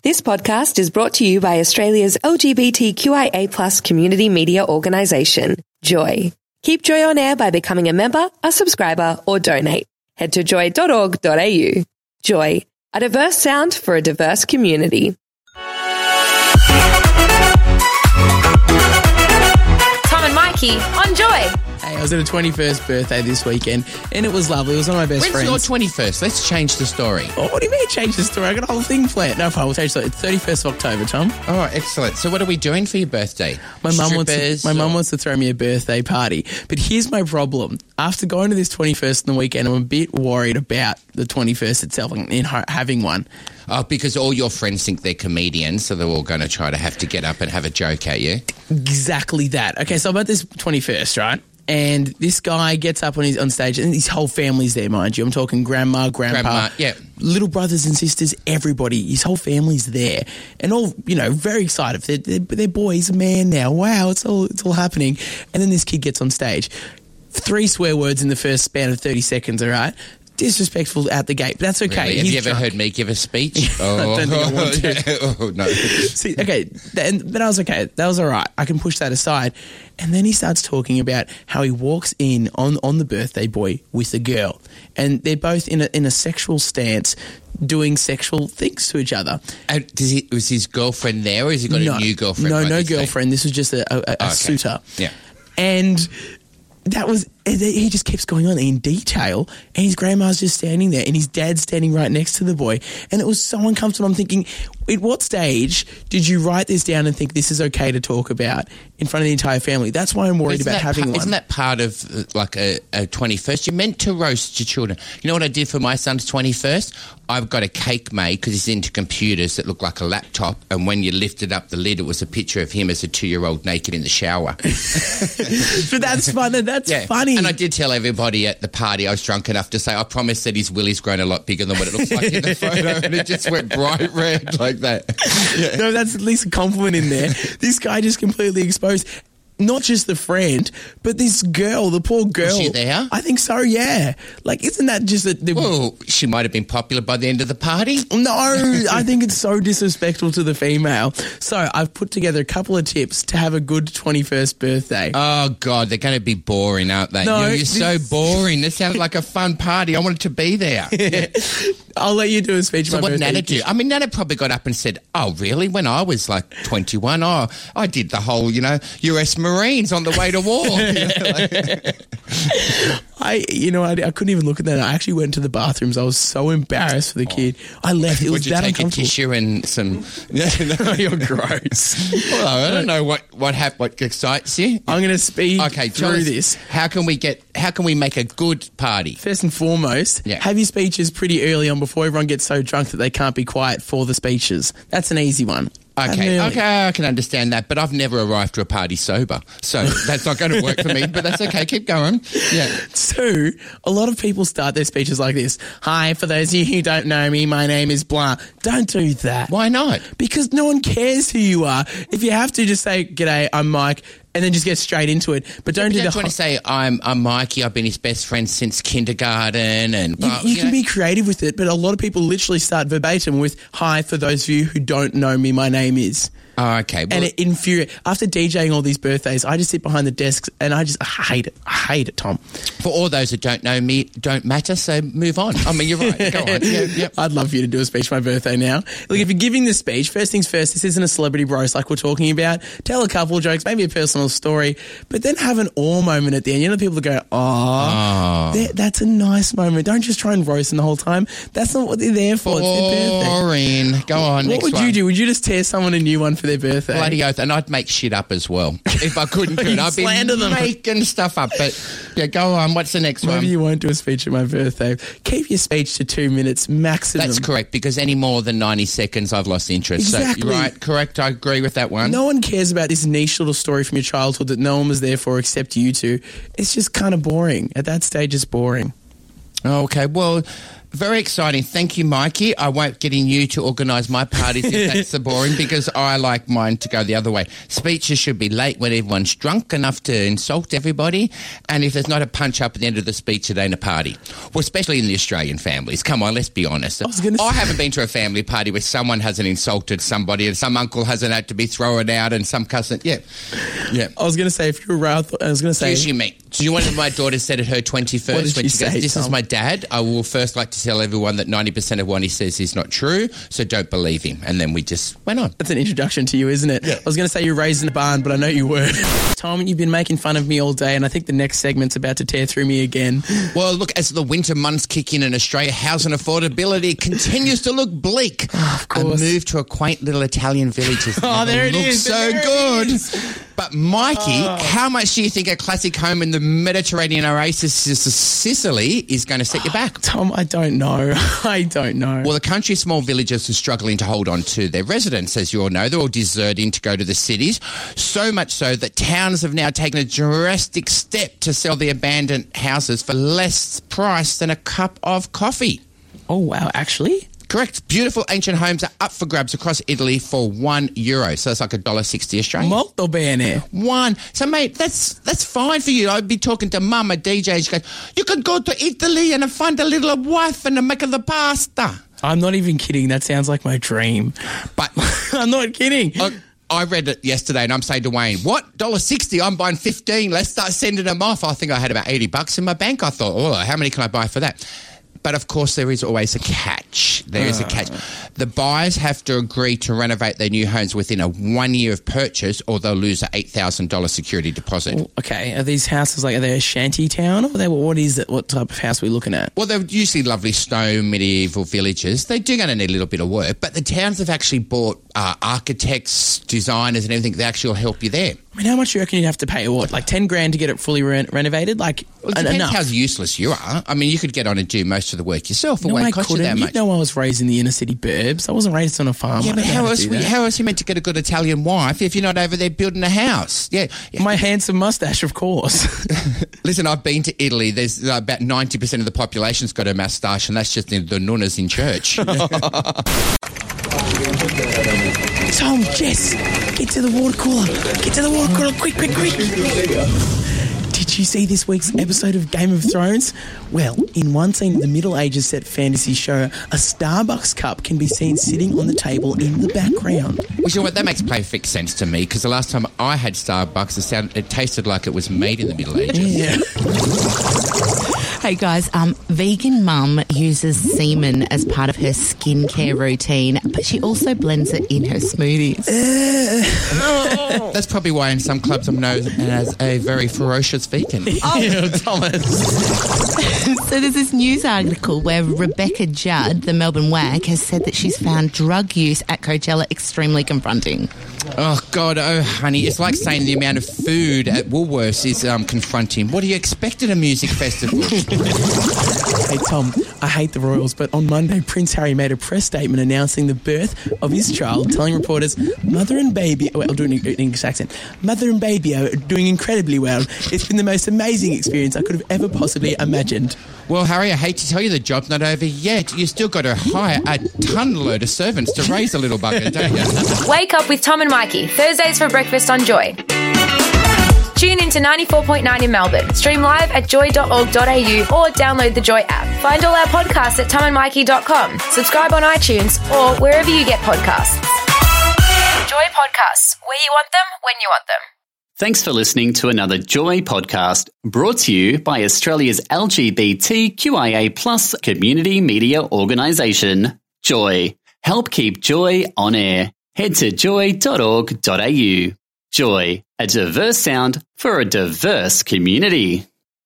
This podcast is brought to you by Australia's LGBTQIA+ community media organisation, Joy. Keep Joy on air by becoming a member, a subscriber, or donate. Head to joy.org.au. Joy, a diverse sound for a diverse community. Tom and Mikey on Joy. Hey, I was at a 21st birthday this weekend, and it was lovely. It was one of my best friends. When's your 21st? Let's change the story. Oh, what do you mean change the story? I got a whole thing planned. No, we'll change the story. It's 31st of October, Tom. Oh, excellent. So what are we doing for your birthday? My mum wants to throw me a birthday party. But here's my problem. After going to this 21st on the weekend, I'm a bit worried about the 21st itself and having one. Oh, because all your friends think they're comedians, so they're all going to try to have to get up and have a joke at you. Exactly that. Okay, so I'm at this 21st, right? And this guy gets up on stage, and his whole family's there, mind you. I'm talking grandma, grandpa, yeah, little brothers and sisters, everybody. His whole family's there, and all very excited. They're boys, man. Now, wow, it's all happening. And then this kid gets on stage, 3 swear words in the first span of 30 seconds. All right. Disrespectful out the gate, but that's okay. Really? Have you ever heard me give a speech? Oh. I don't think I want to. Oh, no. See, okay, but I was okay. That was all right. I can push that aside. And then he starts talking about how he walks in on the birthday boy with a girl, and they're both in a sexual stance, doing sexual things to each other. Was his girlfriend there, or has he got a new girlfriend? No girlfriend. This was just a suitor. Yeah, and he just keeps going on in detail, and his grandma's just standing there, and his dad's standing right next to the boy, and it was so uncomfortable. I'm thinking, at what stage did you write this down and think this is okay to talk about in front of the entire family? That's why I'm worried about having one. Isn't that part of like a 21st? You're meant to roast your children. You know what I did for my son's 21st? I've got a cake made because he's into computers that look like a laptop, and when you lifted up the lid, it was a picture of him as a 2-year-old naked in the shower. But that's fun. That's funny. And I did tell everybody at the party I was drunk enough to say, I promise that his willy's grown a lot bigger than what it looks like in the photo, and it just went bright red like that. Yeah. No, that's at least a compliment in there. This guy just completely exposed not just the friend, but this girl, the poor girl. Was she there? I think so, yeah. Like, isn't that just well, she might have been popular by the end of the party. No, I think it's so disrespectful to the female. So I've put together a couple of tips to have a good 21st birthday. Oh, God, they're going to be boring, aren't they? No, you're so boring. This sounds like a fun party. I wanted to be there. I'll let you do a speech. So what did Nana do? I mean, Nana probably got up and said, oh, really? When I was like 21, I did the whole, US Marines on the way to war. I couldn't even look at that. I actually went to the bathrooms. I was so embarrassed for the kid. I left. It was that uncomfortable. Would you take a tissue and some... No, you're gross. Well, I don't know what excites you. I'm going to speed through this. How can we make a good party? First and foremost, have your speeches pretty early on before everyone gets so drunk that they can't be quiet for the speeches. That's an easy one. Okay, I can understand that, but I've never arrived to a party sober, so that's not going to work for me, but that's okay, keep going. Yeah. 2, a lot of people start their speeches like this. Hi, for those of you who don't know me, my name is blah. Don't do that. Why not? Because no one cares who you are. If you have to, just say, g'day, I'm Mike, and then just get straight into it. But don't do the... want to say, I'm Mikey, I've been his best friend since kindergarten, and... You can be creative with it, but a lot of people literally start verbatim with, hi, for those of you who don't know me, my name is... Oh, okay. Well, and it infuriates. After DJing all these birthdays, I just sit behind the desks and I hate it. I hate it, Tom. For all those that don't know me, don't matter, so move on. I mean, you're right. Go on. Yep. I'd love for you to do a speech for my birthday now. Look, if you're giving the speech, first things first, this isn't a celebrity roast like we're talking about. Tell a couple of jokes, maybe a personal story, but then have an awe moment at the end. You know, people that go, that's a nice moment. Don't just try and roast them the whole time. That's not what they're there for. It's their birthday. Boring. Go on, What would you do? Would you just tear someone a new one for their birthday? Bloody oath, and I'd make shit up as well. If I couldn't, I'd be making stuff up. But yeah, go on. What's the next one? Maybe you won't do a speech at my birthday. Keep your speech to 2 minutes maximum. That's correct, because any more than 90 seconds, I've lost interest. Exactly. So, right, correct. I agree with that one. No one cares about this niche little story from your childhood that no one was there for except you two. It's just kind of boring. At that stage, it's boring. Okay, well, Very exciting. Thank you, Mikey. I won't get in you to organise my parties if that's so boring, because I like mine to go the other way. Speeches should be late when everyone's drunk enough to insult everybody, and if there's not a punch-up at the end of the speech, it ain't a party. Well, especially in the Australian families. Come on, let's be honest. I haven't been to a family party where someone hasn't insulted somebody and some uncle hasn't had to be thrown out and some cousin... Yeah. I was going to say, if you're around... I was going to say... Excuse me. Do you want what my daughter said at her 21st? What did when she she goes, say, this Tom? is my dad. I will first like to tell everyone that 90% of what he says is not true, so don't believe him. And then we just went on. That's an introduction to you, isn't it? Yeah. I was going to say you're raised in a barn, but I know you were. Tom, you've been making fun of me all day, and I think the next segment's about to tear through me again. Well, look, as the winter months kick in Australia, housing affordability continues to look bleak. Of course. A move to a quaint little Italian village is there it is. so good. But Mikey, how much do you think a classic home in the Mediterranean oasis of Sicily is going to set you back? Tom, I don't know. I don't know. Well, the country's small villages are struggling to hold on to their residents, as you all know. They're all deserting to go to the cities. So much so that towns have now taken a drastic step to sell the abandoned houses for less price than a cup of coffee. Oh, wow. Actually? Correct. Beautiful ancient homes are up for grabs across Italy for €1. So it's like $1.60 Australian. Molto bene. One. So, mate, that's fine for you. I'd be talking to Mum, a DJ. She goes, you could go to Italy and find a little wife and make the pasta. I'm not even kidding. That sounds like my dream. But I'm not kidding. I read it yesterday and I'm saying to Wayne, what? $1.60? I'm buying 15. Let's start sending them off. I think I had about $80 in my bank. I thought, oh, how many can I buy for that? But, of course, there is always a catch. There is a catch. The buyers have to agree to renovate their new homes within a 1 year of purchase, or they'll lose an $8,000 security deposit. Okay. Are these houses are they a shanty town? Or what is it? What type of house are we looking at? Well, they're usually lovely stone medieval villages. They do going to need a little bit of work, but the towns have actually bought architects, designers and everything that actually will help you there. I mean, how much do you reckon you'd have to pay? What, like $10,000 to get it fully renovated? Like, well, it depends enough. how useless you are. I mean, you could get on and do most of the work yourself. It won't cost you that much. You know, I was raised in the inner city burbs. I wasn't raised on a farm. Yeah, but how else are you meant to get a good Italian wife if you're not over there building a house? Yeah, my handsome mustache, of course. Listen, I've been to Italy. There's about 90% of the population's got a moustache, and that's just the nunnas in church. Tom, Jess, get to the water cooler. Get to the water cooler, quick. Did you see this week's episode of Game of Thrones? Well, in one scene of the Middle Ages set fantasy show, a Starbucks cup can be seen sitting on the table in the background. Well, you know what? That makes perfect sense to me, because the last time I had Starbucks, it tasted like it was made in the Middle Ages. Yeah. Hey guys, vegan mum uses semen as part of her skincare routine, but she also blends it in her smoothies. That's probably why in some clubs I'm known as a very ferocious vegan. Oh, Thomas. So there's this news article where Rebecca Judd, the Melbourne wag, has said that she's found drug use at Coachella extremely confronting. Oh, God, oh, honey, it's like saying the amount of food at Woolworths is confronting. What do you expect at a music festival? Hey, Tom, I hate the Royals, but on Monday, Prince Harry made a press statement announcing the birth of his child, telling reporters, Mother and baby are doing incredibly well. It's been the most amazing experience I could have ever possibly imagined. Well, Harry, I hate to tell you the job's not over yet. You still got to hire a ton load of servants to raise a little bugger, don't you? Wake up with Tom and Mikey, Thursdays for breakfast on Joy. Tune in to 94.9 in Melbourne. Stream live at joy.org.au or download the Joy app. Find all our podcasts at tomandmikey.com. Subscribe on iTunes or wherever you get podcasts. Joy Podcasts, where you want them, when you want them. Thanks for listening to another Joy podcast, brought to you by Australia's LGBTQIA+ community media organisation, Joy. Help keep Joy on air. Head to joy.org.au. Joy, a diverse sound for a diverse community.